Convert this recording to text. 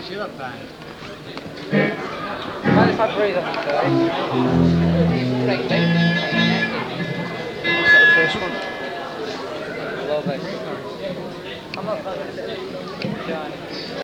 Shiva playing. Mind if I breathe on that guy? Is that the first one? Love it. I'm not fucking Johnny.